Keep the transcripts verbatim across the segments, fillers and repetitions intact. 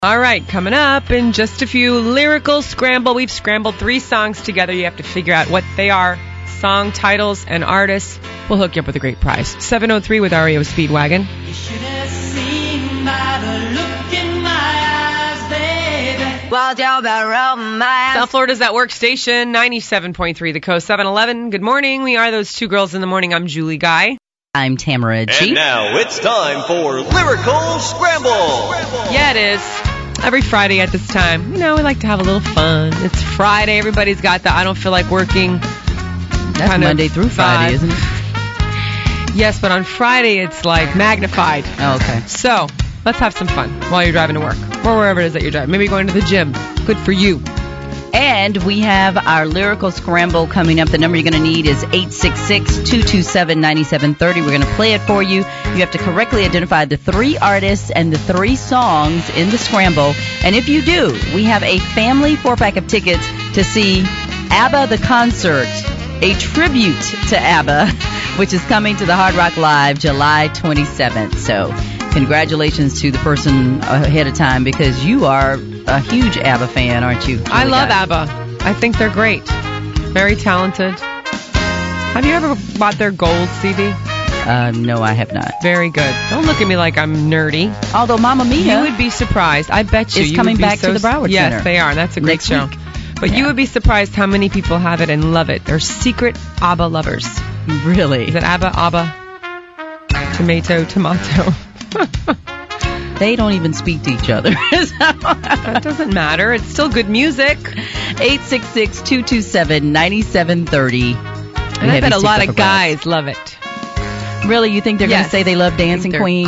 All right, coming up in just a few, Lyrical Scramble. We've scrambled three songs together. You have to figure out what they are, song titles and artists. We'll hook you up with a great prize. seven oh three with R E O Speedwagon. You should have seen by the look in my eyes, baby. Well, tell about romance. South Florida's At Work station, ninety-seven point three The Coast, seven eleven. Good morning. We are those two girls in the morning. I'm Julie Guy. I'm Tamara G. And now it's time for Lyrical Scramble. Yeah, it is. Every Friday at this time, you know, we like to have a little fun. It's Friday. Everybody's got the I don't feel like working. That's kind Monday of through Friday, vibe. isn't it? Yes, but on Friday it's like magnified. Oh, okay. So let's have some fun while you're driving to work or wherever it is that you're driving. Maybe going to the gym. Good for you. And we have our Lyrical Scramble coming up. The number you're going to need is eight six six, two two seven, nine seven three zero. We're going to play it for you. You have to correctly identify the three artists and the three songs in the scramble. And if you do, we have a family four-pack of tickets to see ABBA the Concert, a tribute to ABBA, which is coming to the Hard Rock Live July twenty-seventh. So congratulations to the person ahead of time because you are a huge ABBA fan, aren't you? I Julie love Guy? ABBA. I think they're great. Very talented. Have you ever bought their gold C D? Uh, no, I have not. Very good. Don't look at me like I'm nerdy. Although Mamma Mia You would be surprised. I bet you. is you coming would be back so to the Broward Yes, Center. they are. That's a great next show. week. But you Yeah. would be surprised how many people have it and love it. They're secret ABBA lovers. Really? Is it ABBA, ABBA? Tomato, tomato. They don't even speak to each other. That doesn't matter. It's still good music. eight six six, two two seven, nine seven three zero. And I bet a lot of guys love it. Really? You think they're going Yes. to say they love Dancing they're Queen?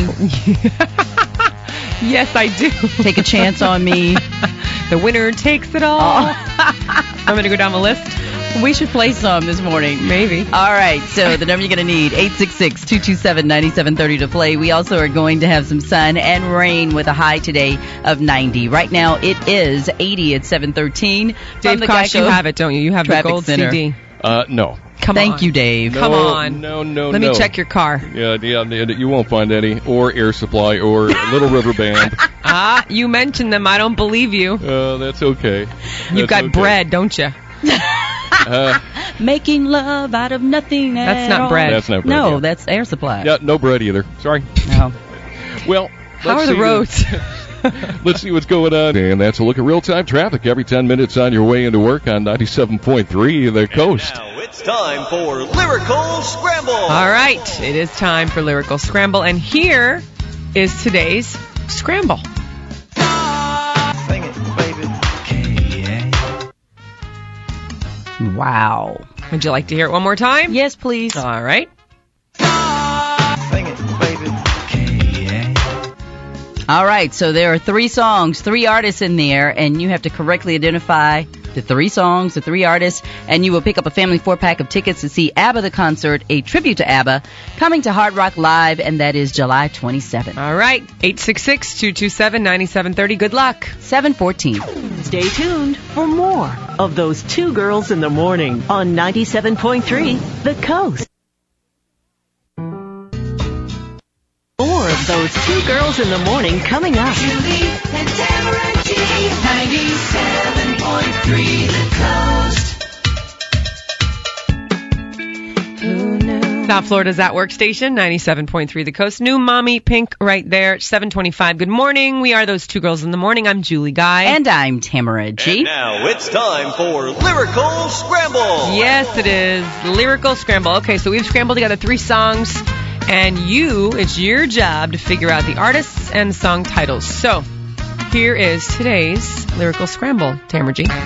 Yes, I do. Take a chance on me? The winner takes it all. I'm going to go down the list. We should play some this morning. Maybe. All right, so the number you're going to need, eight six six, two two seven, nine seven three zero to play. We also are going to have some sun and rain with a high today of ninety. Right now it is eighty at seven thirteen. Dave From the Kosh, you Geico have it, don't you? You have Traffic the gold Center. C D. Uh, no. Come Thank on. you, Dave. Come No, on. No, no, Let no. me check your car. Yeah, yeah, yeah, you won't find any. Or Air Supply or Little River Band. Ah, you mentioned them. I don't believe you. Uh, that's okay. You've That's got okay. bread, don't you? Uh, Making love out of nothing at That's not all. bread. That's not bread, No, yeah. that's Air Supply. yeah, no bread either. Sorry. No. Well, How let's are the see roads? Let's see what's going on. And that's a look at real-time traffic every ten minutes on your way into work on ninety-seven point three The Coast. Now it's time for Lyrical Scramble. All right, it is time for Lyrical Scramble, and here is today's Scramble. Sing it, baby. Wow. Would you like to hear it one more time? Yes, please. All right. Sing it, baby. All right, so there are three songs, three artists in there, and you have to correctly identify the three songs, the three artists, and you will pick up a family four-pack of tickets to see ABBA the Concert, a tribute to ABBA, coming to Hard Rock Live, and that is July twenty-seventh, All right. eight six six, two two seven, nine seven three zero. Good luck. seven fourteen. Stay tuned for more of those two girls in the morning on ninety-seven point three The Coast. More of those two girls in the morning coming up. Julie and Tamara G. ninety-seven point three The Coast. South Florida's At Work station, ninety-seven point three The Coast. New Mommy Pink right there, seven twenty-five. Good morning. We are those two girls in the morning. I'm Julie Guy. And I'm Tamara And G. now it's time for Lyrical Scramble. Yes, it is. Lyrical Scramble. Okay, so we've scrambled together three songs, and you, it's your job to figure out the artists and song titles. So, here is today's Lyrical Scramble. Tamara G. Sing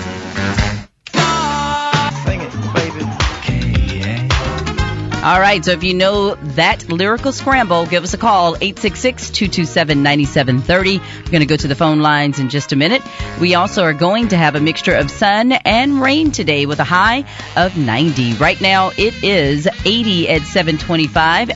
it, baby. All right, so if you know that Lyrical Scramble, give us a call, eight six six, two two seven, nine seven three zero. We're going to go to the phone lines in just a minute. We also are going to have a mixture of sun and rain today with a high of ninety. Right now, it is eighty at seven twenty-five.